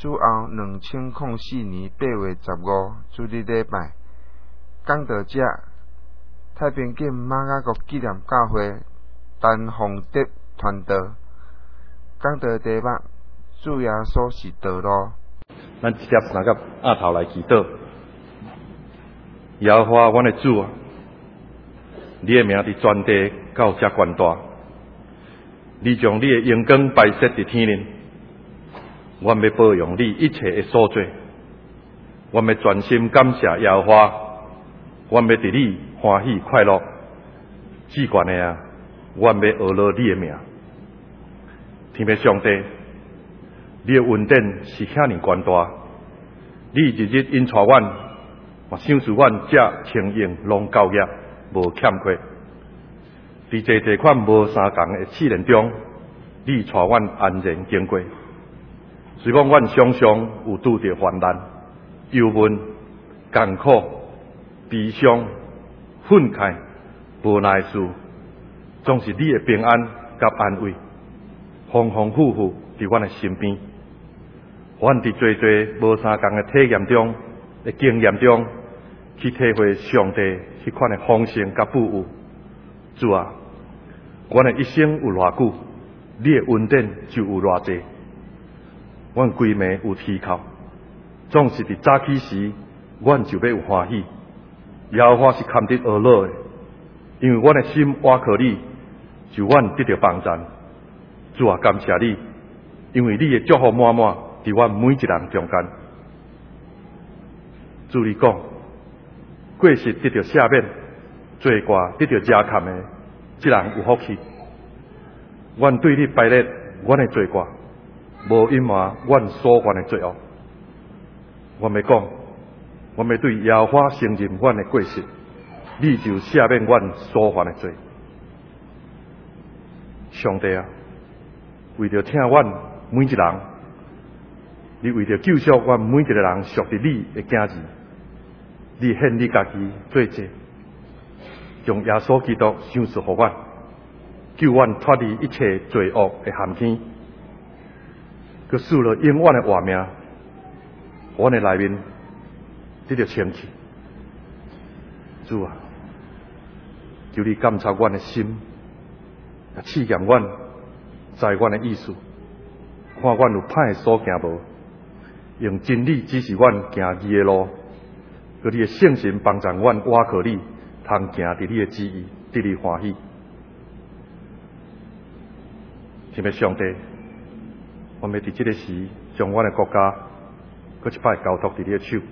主后2004年8月15主日礼拜，讲道者太平间马雅国纪念教会陈宏德传道。讲道题目：主耶稣是道路。 咱直接三个额头来祈祷。耶和华，阮的主啊，你的名伫全地到遮宽大，你将你的荣光摆设伫天顶。阮要保养你一切的所做，阮要全心感谢耶和华，阮要伫你欢喜快乐。至悬的啊，阮要学了你的名。天父上帝，你的恩典是遐尼悬大，你日日引带阮，嘛想使阮遮清盈拢够业，无欠缺。伫这款无相共的试炼中，你带阮安然经过。虽讲阮常常有拄着患难、忧闷、艰苦、悲伤、愤慨、无奈事，总是你的平安甲安慰，丰丰富富伫阮的身边。阮伫最无相共的体验中、的经验中，去体会上帝迄款的丰盛甲富有。主啊，阮的一生有偌久，你的恩典就有偌济。阮规暝有依靠，总是伫早起时，阮就要有欢喜。耶和华是堪得而乐的，因为阮的心倚靠你，就阮得到帮助。主啊，感谢你，因为你的祝福满满伫阮每一人中间。主你讲，过失得到赦免，罪过得到遮砍的，这人有福气。阮对你摆列阮的罪过，无隐瞒阮所犯的罪恶。阮要讲，阮要对耶和华承认阮的过失，你就赦免阮所犯的罪。上帝啊，为着听阮每一人，你为着救赎阮每一个人属于你的囝儿，你献你家己做祭，将耶稣基督赏赐予阮，救阮脱离一切罪恶的陷阱。佮赐了永远的活命，阮的内面得到清气。主啊，求你监察阮的心，试验阮，知阮的意思，看阮有歹的所行无，用真理指示阮行义的路，佮你的圣神帮助阮倚靠你，通行伫你的旨意，得你欢喜。天父上帝，我们伫这个时，将阮的国家，搁一摆交托伫你的手。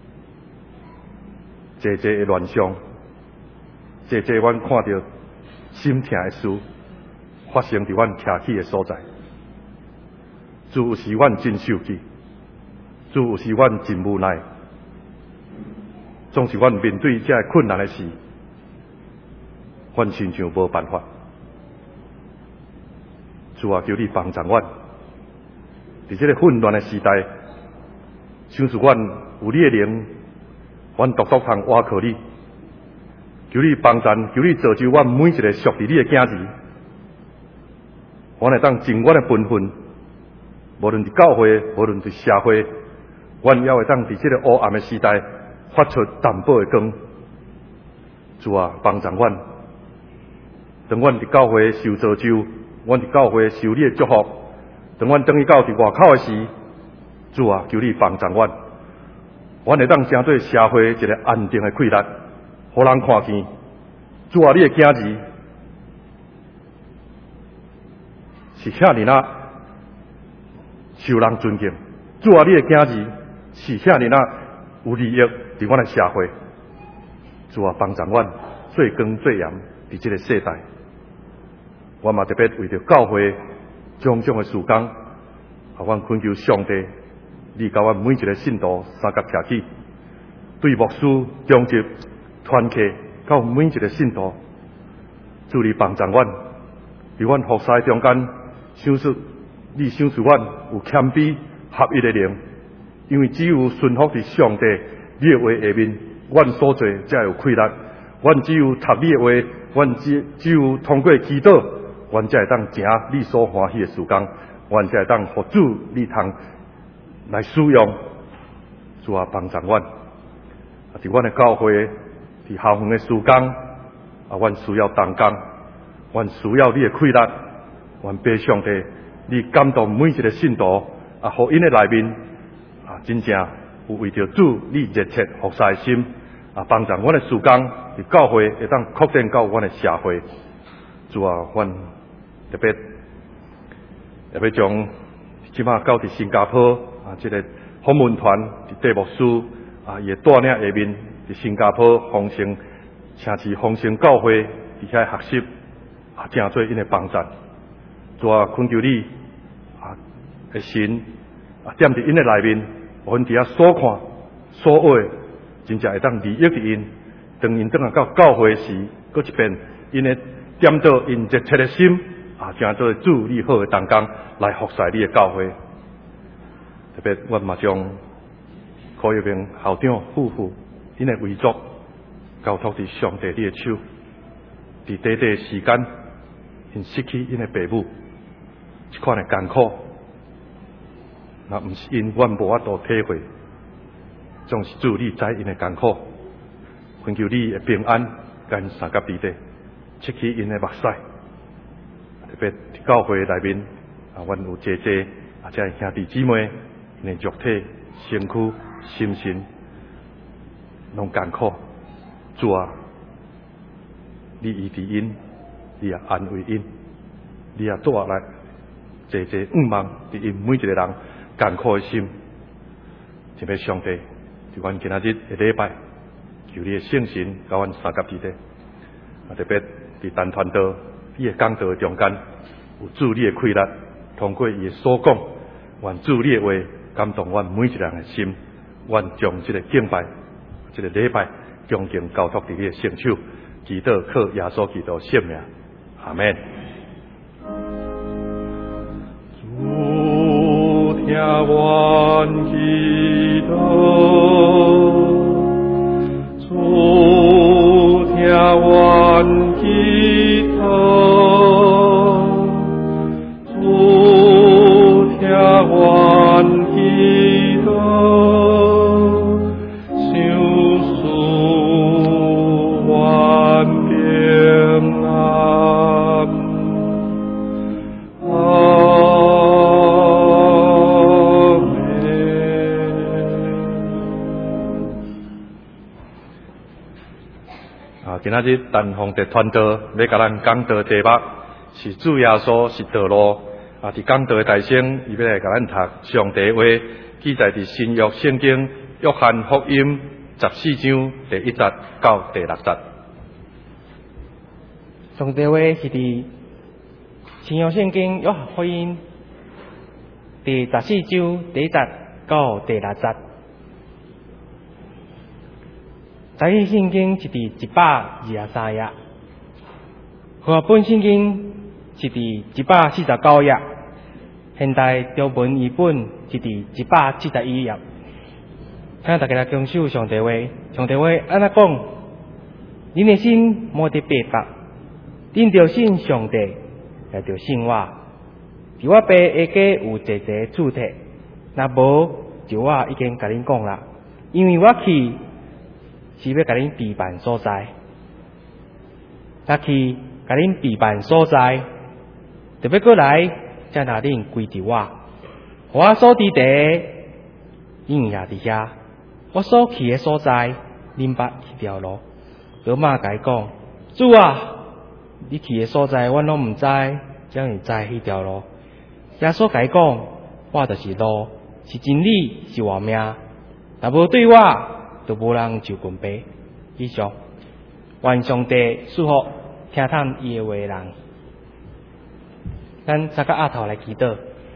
济的乱象，济阮看到心痛的事，发生伫阮徛起的所在。主有时阮真受气，主有时阮真无奈，总是阮面对这困难的事，阮亲像无办法。主啊，求你帮助阮。在这个混乱的时代，想使阮有你的灵，阮独通倚靠你。求你帮助，求你造就阮每一个属于你的囝儿，阮会当尽阮的本分，无论伫教会，无论伫社会，阮也会当伫这个黑暗的时代发出淡薄的光。主啊，帮助阮，当阮伫教会受造就，阮伫教会受你的祝福。当阮等于到伫外口的时，主啊，求你帮助阮，阮会当成对社会一个安定的气力，互人看见。主啊，你的囝儿是遐尼啊受人尊敬。主啊，你的囝儿是遐尼啊有利益伫阮的社会。主啊，帮助阮做光做盐伫这个世代。我嘛特别为着教会。种种的事工，互阮恳求上帝，你甲阮每一个信徒三角徛起，对牧师、中职、团契，到每一个信徒，主你帮助阮，伫阮服侍中间，你赏赐阮有谦卑合一的灵，因为只有顺服伫上帝你的话下面，阮所做才有气力。阮只有读你的话，阮只有通过祈祷。阮才会当行你所欢喜的事工，阮才会当互主你通来使用，主啊帮助阮。伫阮的教会，伫校园的事工，阮需要同工，阮需要你的气力，阮拜上帝，你感动每一个信徒，互因的内面，真正有为着主你热切服侍的心，帮助阮的事工伫教会会当扩展到阮的社会。主啊，阮特别也要将即马到伫新加坡这个访问团伫戴牧师也带领下面伫新加坡丰盛城市丰盛教会伫遐学习正做因的帮助。主啊，恳求你的神踮伫因的内面，阮伫遐所看所学，真正会当利益伫因。当因转来到教会时，搁一遍因的踮到因热切的心正做主你好的同工来服侍你的教会。特别阮嘛将柯玉明校长夫妇因的遗嘱交托伫上帝你的手。伫短短时间，因失去因的父母，这款的艰苦，若毋是因阮无法度体会，总是主你知因的艰苦。恳求你的平安，甲因三甲伫地，切去因的目屎。特别伫教会内面，阮有这兄弟姊妹，因的肉体、身躯、心神，拢艰苦。主啊，你医治因，你也安慰因，你也带来望望伫因每一个人艰苦的心。特别上帝，伫阮今仔日的礼拜，求你的圣神甲阮三甲伫地。特别伫单传道，伊的讲道中间，有主你的气力，通过伊的所讲，愿主你的话感动阮每一个人的心。愿将这个敬拜、这个礼拜，恭敬交托伫你的圣手，祈祷靠耶稣基督圣名，阿门。 主听阮祈祷，主听阮祈祷，主听阮祈祷，想使阮平安。 今仔日陈宏德传道要甲咱讲道题目是主耶稣是道路。伫讲道的大声，伊要来甲咱读上帝话，记载伫新约圣经约翰福音14章第1节到第6节。 上帝话是伫新约圣经约翰福音第14章第1节到第6节。在迄圣经是伫123页，和本圣经是伫149页，现代中文译本是伫171页。请大家来遵守上帝话，上帝话安怎讲？恁的心莫得白白，恁着信上帝，也着信我。伫我爸下家有济厝体，若无就我已经甲恁讲啦，因为我去是要甲恁备办所在，若去甲恁备办所在，特别过来，才拿恁归伫我。我所伫地，恁也伫遐。我所去的所在，恁捌迄条路。罗马甲伊讲：主啊，你去的所在，阮拢毋知，只会知迄条路。耶稣甲伊讲：我就是路，是真理，是活命。若无对我，就无人就近爸。以上，愿上帝祝福听探伊的话的人。咱三个额头来祈祷。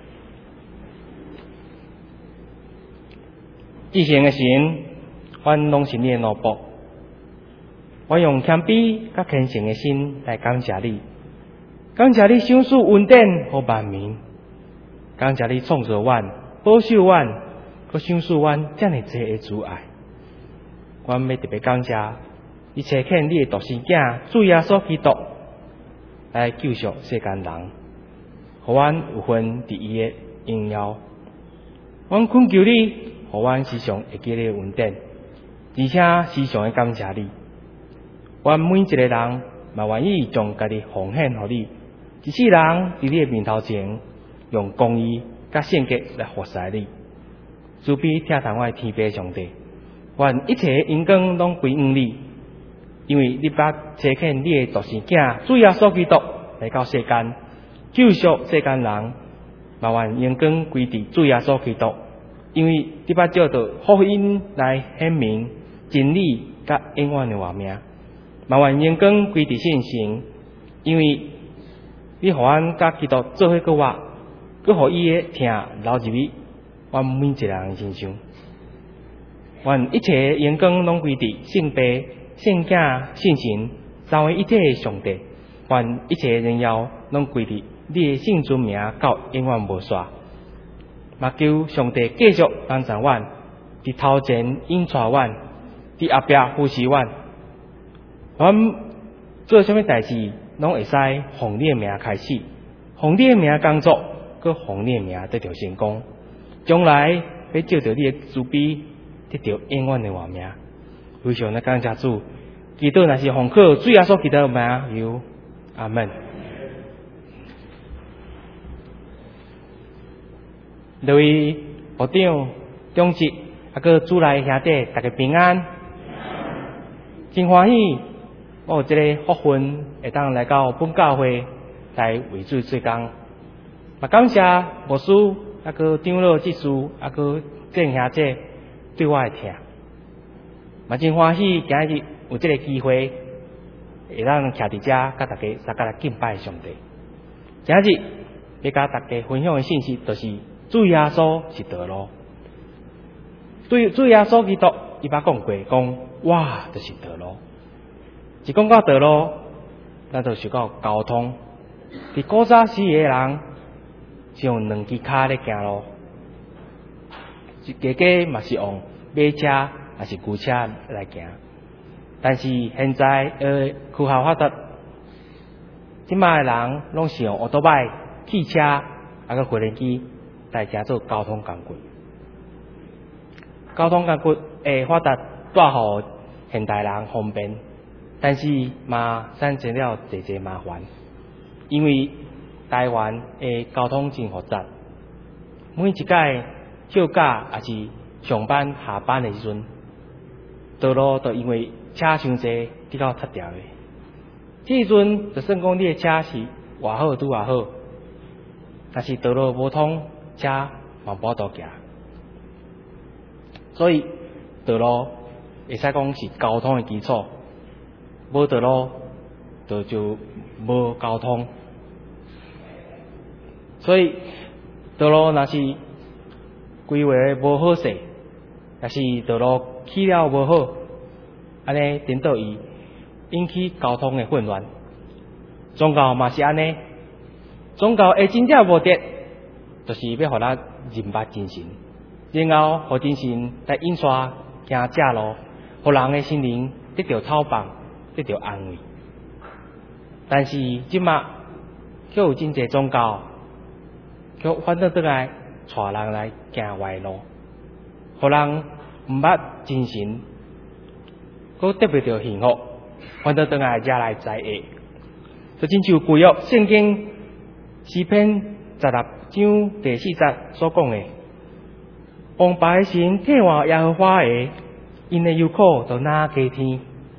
至善的神，阮拢是你的奴仆，我用谦卑甲虔诚的心来感谢你，感谢你赏赐恩典和万民，感谢你创造阮、保守阮，佮赏赐阮遮尔济的阻碍。阮要特别感谢你差遣你的独生囝主耶稣基督来救赎世间人，互阮有份伫伊的荣耀， 阮恳求你，互阮时常会记咧恩典，而且时常会感谢你。阮每一个人嘛愿意将家己奉献互你，一世人伫你的面头前，用公义甲圣洁来服侍你。慈悲听从我的天父上帝，愿一切荣光拢归于你，因为你捌差遣你的独生囝主耶稣基督来到世间，救赎世间人，嘛愿荣光归伫主耶稣基督，因为你捌照着福音来显明真理甲永远的话名，嘛愿荣光归伫圣神，因为你互阮甲基督做伙个活，佮互伊的听流入去阮每一个人身上。愿一切荣光拢归伫圣父、圣囝、圣神三位一体的上帝。愿一切荣耀拢归伫你的圣尊名到永远无煞。嘛求上帝继续帮助阮，伫头前引带阮，伫后壁扶持阮。阮做啥物代志，拢会使奉你的名开始，奉你的名工作，佮奉你的名得到成功。将来要照着你的慈悲，得到永远的话名。非常的感谢主，基督若是奉靠主耶稣基督的名，有阿门。各位部长、长职，佮主内兄弟，大家平安，真欢喜，我有这个福分，会当来到本教会来为主做工。嘛感谢牧师，佮长老、执事，佮正兄弟对我的听。嘛真欢喜，今日有这个机会，会当徛伫遮，甲大家大家来敬拜上帝。今日要甲大家分享的信息，就是主耶稣是道路。对主耶稣基督，伊捌讲过，讲我就是道路。一讲到道路，咱就想到交通。伫古早时个人是用两支脚咧行路，家家嘛是用马车还是牛车来行。但是现在科学发达，即卖的人拢是用奥多拜、汽车个无人机来行做交通工具。交通工具的发达带互现代人方便，但是嘛产生了侪麻烦，因为台湾的交通真复杂，每一届休假也是上班下班的时阵，道路都因为车伤侪，直到塌掉的。这时阵就算讲你的车是偌好拄偌好，但是道路无通，车嘛无法度行。所以道路会使讲是交通的基础，无道路就无交通。所以道路若是规划无好势，若是道路起了无好，安尼颠倒伊，引起交通的混乱。宗教嘛是安尼，宗教的真正目的，就是要互咱认捌真神，然后互真神来引带行正路，互人的心灵得到透放，得到安慰。但是即马却有真侪宗教，却反倒倒来带人来行歪路，互人毋捌真神，佫得不到幸福，反倒倒来惹来灾厄。就亲像旧约圣经诗篇16章第4节所讲的：王牌的神替换耶和华的，因的忧苦就拿加天。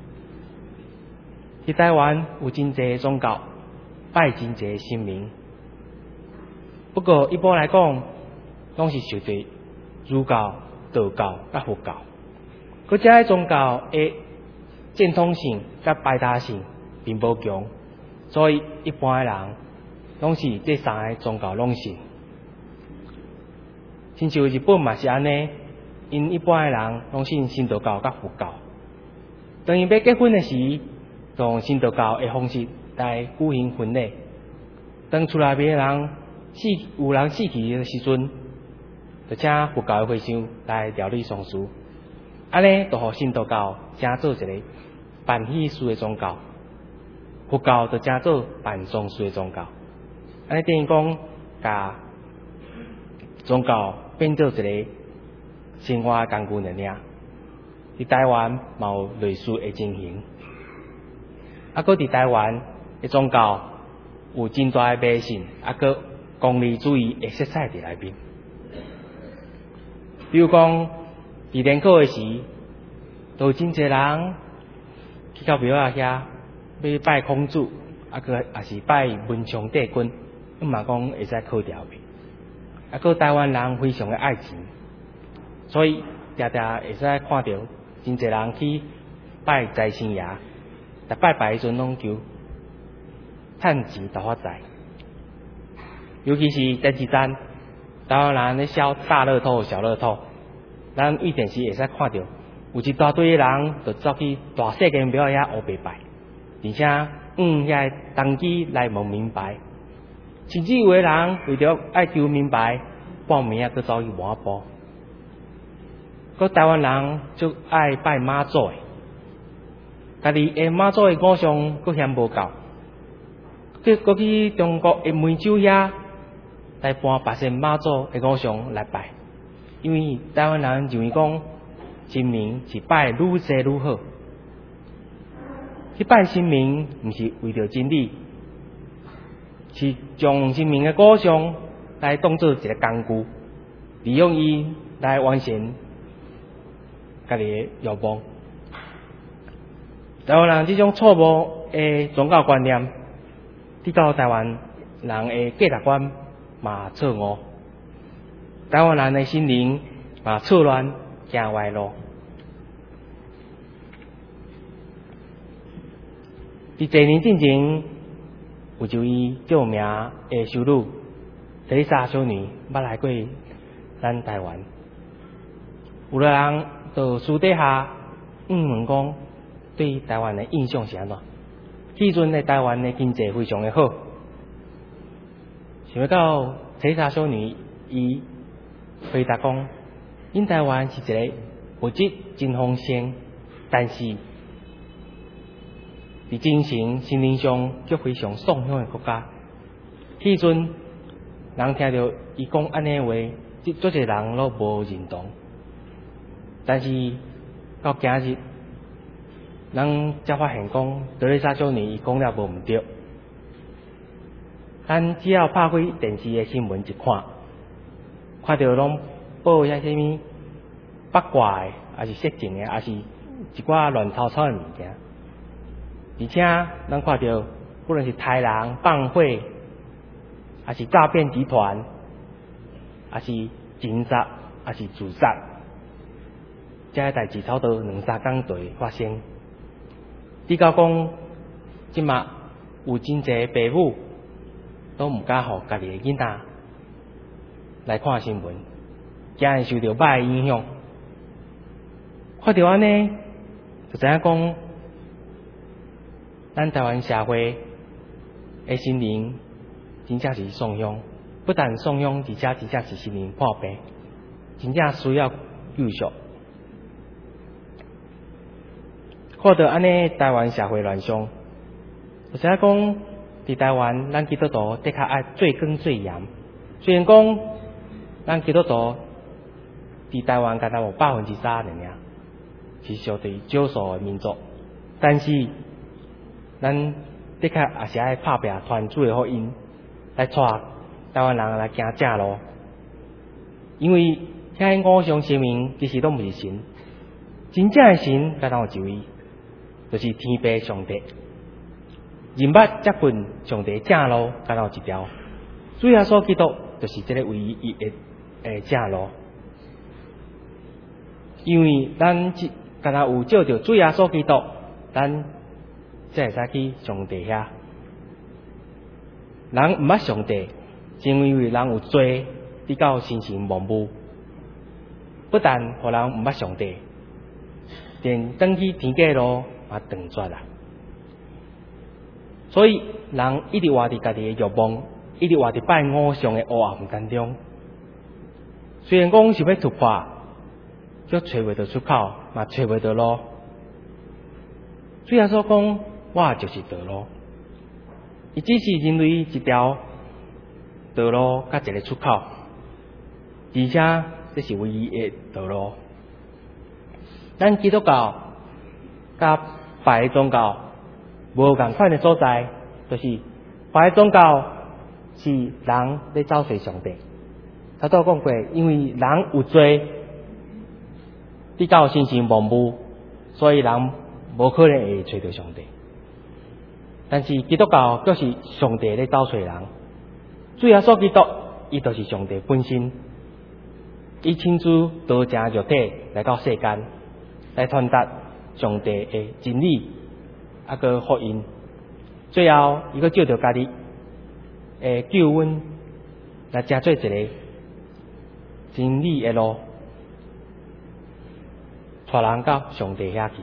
伫台湾有真侪宗教，拜真侪神明，不过一般来讲，拢是受着儒教、道教甲佛教，佮遮个宗教的正统性甲排他性并无强，所以一般的人拢是这三个宗教拢信。亲像日本嘛是安尼，因一般的人拢信神道教甲佛教。当伊要结婚的时，就用神道教的方式来举行婚礼。当厝内面的人有人死去的时阵，就请佛教的和尚来料理丧事。安尼就互神道教成做一个办喜事的宗教，佛教就成做办丧事的宗教。安尼等于讲，甲宗教变做一个生活工具尔尔。伫台湾嘛有类似的情形，搁伫台湾的宗教有真大的迷信，搁功利主义的色彩伫内面。比如讲，伫联考的时，都有真侪人去到庙仔遐要拜孔子，也是拜文昌帝君，嘛讲会使考掉的。搁台湾人非常的爱钱，所以常常会使看到真侪人去拜财神爷，但拜时阵拢求趁钱大发财。尤其是电视站，台湾人咧销大乐透、小乐透，咱预电视会使看到，有一大堆人就走去大世间庙遐黑白拜，而且遐当机来问明白，甚至有个人为着爱求明白，半暝去走去摸卜。搁台湾人就爱拜妈祖的，家己的妈祖的偶像搁嫌无够，搁去中国的梅州遐来搬别些妈祖的偶像来拜，因为台湾人认为讲神明是拜愈多愈好，去拜神明毋是为着真理，是将神明的偶像来当作一个工具，利用伊来完成家己的愿望。台湾人这种错误的宗教观念，直到台湾人的价值观嘛错误，台湾人的心灵嘛错乱，行歪路。伫多年之前，有一位著名的修女特蕾莎修女捌来过咱台湾，有个人就私底下问讲，对台湾的印象是安怎？迄阵的台湾的经济非常的好，想要到特蕾莎修女伊回答讲，因台湾是一个物质真丰盛，但是伫精神心灵上却非常丧向的国家。迄阵人听到伊讲安尼话，足侪人都无认同。但是到今日，咱才发现讲，特蕾莎修女伊讲了无毋对。咱只要拍开电视的新闻一看，看到拢报遐什么八卦的，还是色情的，还是一寡乱糟糟的物件。而且咱看到，不论是杀人、放火，还是诈骗集团，还是警杀，还是自杀，这些代志差不多2-3天就会发生。比较讲，即马有真侪父母都毋敢互家己的囡仔来看新闻，惊会受到歹的影响。看到安尼，就知影讲，咱台湾社会的心灵真正是丧向，不但丧向，而且真正是心灵破病，真正需要救赎。看到安尼台湾社会乱象，就知影讲，伫台湾咱基督徒的确爱最光最严。虽然讲咱基督徒伫台湾敢若有3%尔，是相对少数的民族，但是咱的确也是爱拍拼团主的福音，来带台湾人来行正路。因为遐偶像神明其实拢毋是神，真正的神敢若有一位，就是天父上帝。人捌接近上帝正路，敢若有一条，主耶稣基督就是这个唯一的正路。因为咱敢若有照着主耶稣基督，咱才会使去上帝遐。人毋捌上帝，是因为人有罪，比较心神忘误。不但互人毋捌上帝，连转去天家路也断绝啦。所以人一直活伫家己的欲望，一直活伫拜偶像的黑暗当中。虽然讲想要突破，却找袂到出口，嘛找袂到路。主耶稣讲，我就是道路。伊只是人类一条道路甲一个出口。 而且这是唯一的道路。咱基督教甲别的宗教无共款的所在，就是别的宗教是人咧找寻上帝。头拄讲过，因为人有罪，比较心情盲目，所以人无可能会找到上帝。但是基督教却是上帝咧找寻人，主耶稣基督伊就是上帝本身，伊亲自道成肉体来到世间，来传达上帝的真理，个福音。最后，伊阁照着家己的救恩来成做一个真理的路，带人到上帝遐去。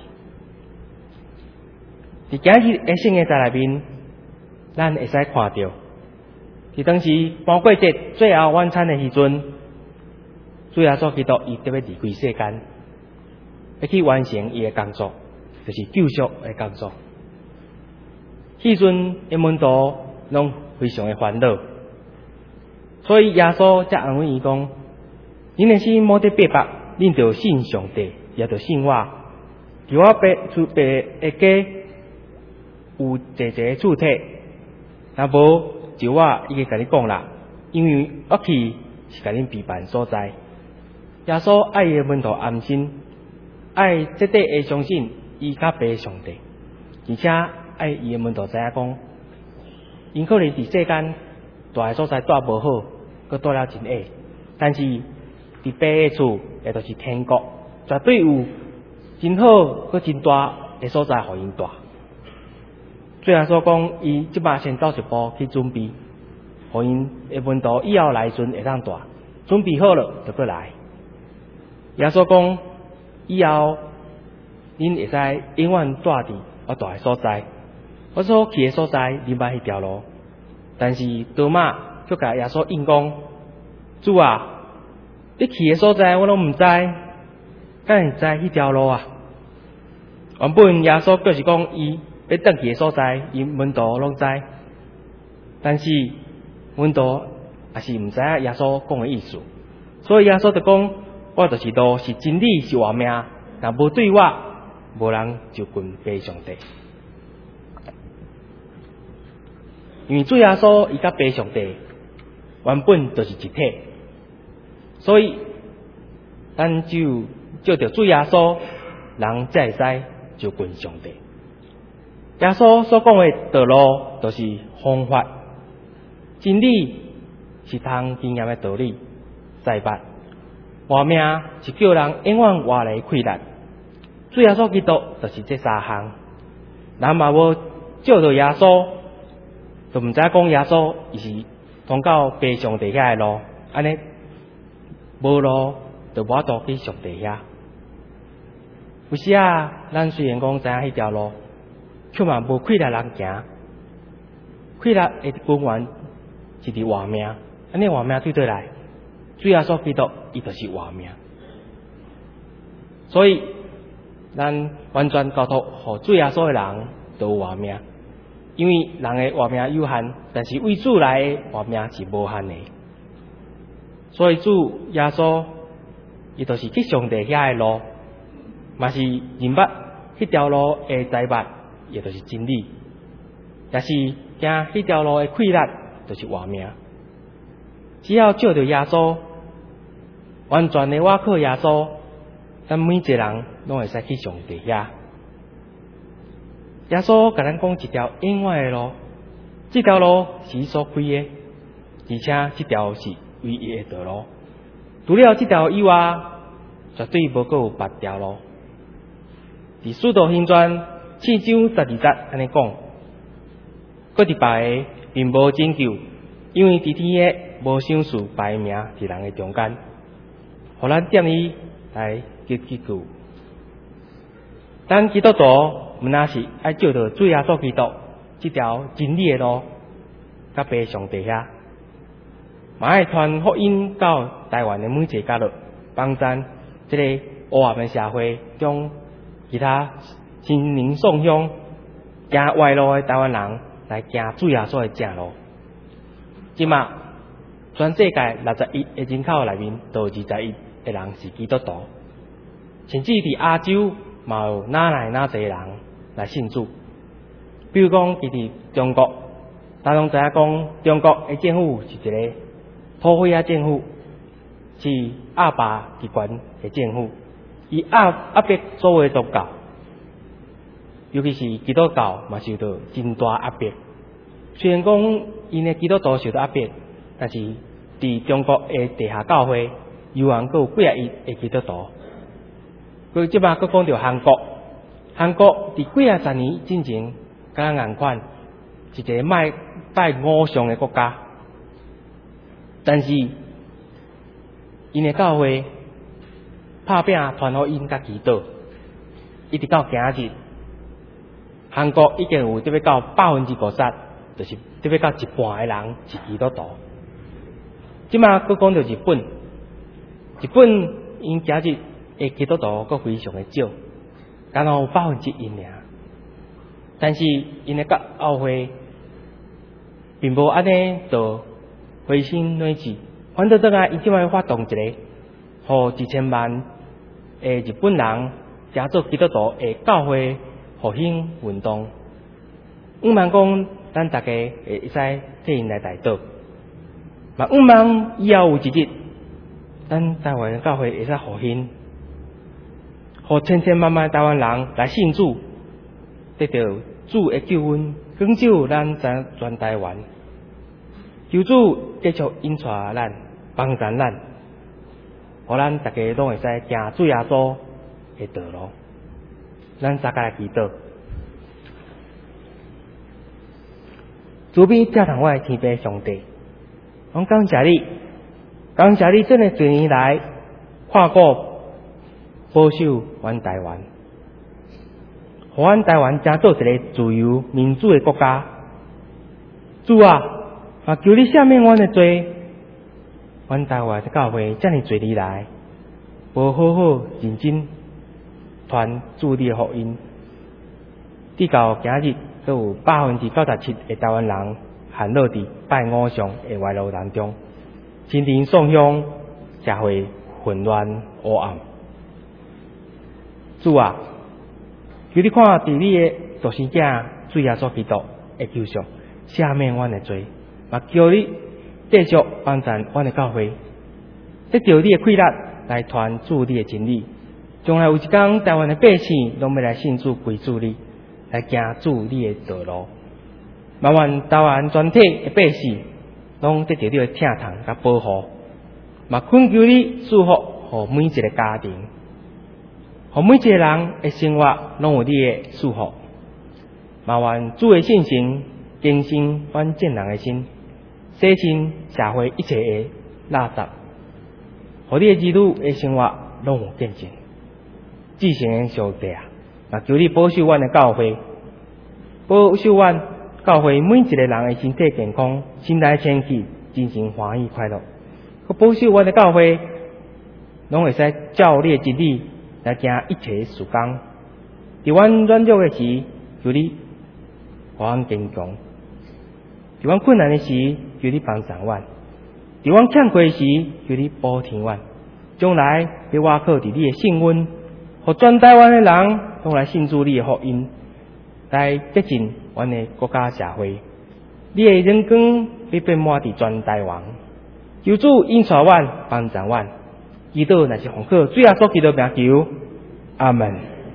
伫今日的圣经在内面，咱会使看到，伫当时磅过节最后晚餐的时阵，主耶稣基督伊特别离开世间，要去完成伊的工作，就是救赎的工作。迄阵的门徒拢非常的烦恼，所以耶稣才安慰伊讲：恁的心冇得白白，恁就信上帝，也就信我。伫我出白的家有济济厝体，若无就我已经甲你讲啦，因为我去是甲恁陪伴所在。耶稣爱伊的门徒安心，爱彻底的相信伊较白上帝，而且爱伊的门徒知影讲，因可能伫世间大个所在住无好，佮住了真矮，但是伫白的厝，也就是天国，绝对有真好佮真大的所在，互因住。最后所讲，伊即摆先走一步去准备，互因的门徒以后来阵会当住，准备好了就过来。耶稣讲，以后恁会使永远住伫我住的所在，我所去的所在，恁捌迄条路。但是多马却甲耶稣应讲：主啊，你去的所在我拢毋知，敢会知迄条路啊？原本耶稣就是讲伊要转去的所在，伊门徒拢知，但是门徒也是毋知影耶稣讲的意思，所以耶稣就讲：我就是路，是真理，是活命。若无对我，无人就近爬上帝。因为主耶稣伊甲爬上帝原本就是一体，所以咱只有照着主耶稣，人才会使就近上帝。耶稣所讲的道路，就是方法，真理是通经验的道理，财物活命是叫人永远活来快乐。主耶稣基督就是这三项，人嘛无照着耶稣，就毋知讲耶稣伊是通到爬上帝遐的路，安尼无路就无法度去上帝遐。有时啊，咱虽然讲知影迄条路，却嘛无快乐人行。快乐的根源是伫活命，安尼活命对来，主耶稣基督伊就是活命。所以咱完全交托互主耶稣的人，都有活命。因为人的活命有限，但是为主来的活命是无限的。所以主耶稣伊就是去上帝遐的路，嘛是认捌迄条路的财物，也就是真理，也是行迄条路的快乐，就是活命。只要照着耶稣，完全的倚靠耶稣，咱每一个人拢会使去上帝遐。耶稣甲咱讲一条永远的路，这条路是伊所开的，而且这条是唯一的道路。除了这条以外，绝对无阁有别条路。伫《使徒行传》7章12节安尼讲，搁伫别个并无拯救，因为伫天个无赏赐别名伫人的中间，互咱点伊来结救。咱基督徒毋那是爱照着主耶稣基督这条真理的路，甲爬上帝遐，嘛爱传福音到台湾的每一个角落，帮咱这个黑暗的社会中其他心灵丧向、行歪路的台湾人来行主耶稣的正路。即马全世界60亿的人口内面，都有20亿的人是基督徒，甚至伫亚洲嘛有哪侪人来信主。比如讲，伫中国，大家拢知影讲，中国的政府是一个土匪仔政府，是亚霸集权的政府，伊压迫所有的宗教，尤其是基督教嘛受到真大压迫。虽然讲因的基督徒受到压迫，但是伫中国的地下教会，犹原阁有几啊亿的基督徒。佮即摆佮讲到韩国，韩国伫几啊十年之前，敢若同款是一个拜偶像的国家，但是因的教会拍拼传福音甲祈祷，一直到今日，韩国已经有得要到50%，就是得要到一半的人是基督徒。即摆佮讲到日本，日本因今日的基督徒佮非常的少，敢若有1%尔。但是因的教会并无安尼就灰心软志，反倒倒来因即摆发动一个，互1000万的日本人加做基督徒的教会复兴运动。毋茫讲咱大家会使替因来代祷，嘛毋茫以后有一日，咱台湾的教会会使复兴，互千万台湾人来信主，得到主的救恩，拯救咱全台湾。求主继续引带咱，帮助咱，互咱大家拢会使行主耶稣的道路。咱大家来祈祷。主边正堂我的天父上帝，我感谢你，感谢你这个多年来看顾保守阮台湾，互阮台湾成做一个自由民主的国家。主啊，嘛求你赦免阮的罪，阮台湾的教会遮尔多年来，无好好认真传主你的福音，直到今日，都有97%的台湾人陷落伫拜偶像的歪路当中，心灵丧向，社会混乱黑暗。主啊，求你看伫你的独生子主耶稣基督的救赎，赦免阮的罪，嘛叫你继续帮助阮的教会，得到你的气力来传主你的真理。将来有一天，台湾的百姓拢要来信主归主你，来行主你的道路。麻烦台湾全体的百姓拢得到你的疼痛甲保护，嘛恳求你祝福互每一个家庭，互每一个人的生活拢有你的祝福。麻烦主的信心更新阮众人的心，洗清社会一切的垃圾，互你的儿女的生活拢有见证。至圣的上帝啊，嘛求你保守阮的教会，保守阮教会每一个人的身体健康，心内清气，真心欢喜快乐。佮保守阮的教会，拢会使照你的真理来行一切事工。伫阮软弱的时，求你互阮坚强；伫阮困难的时，求你帮助阮；伫阮欠亏的时，求你补填阮。将来要倚靠伫你的圣恩，互全台湾的人拢来信主你的福音，来接近阮的国家社会。你的荣光要遍满伫全台湾。求主引带阮，帮助阮。祈祷乃是奉靠主耶稣基督名求，阿门。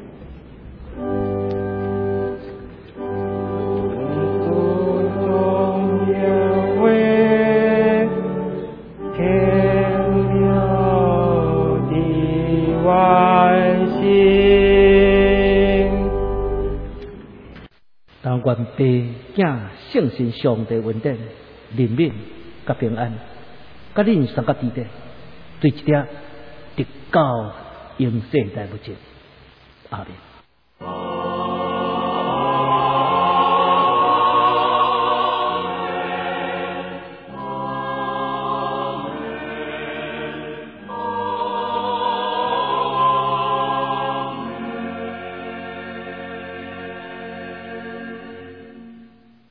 愿父、子、圣神上帝恩典、怜悯、甲平安，甲恁三甲弟弟，对一粒直到永世代不尽。阿门。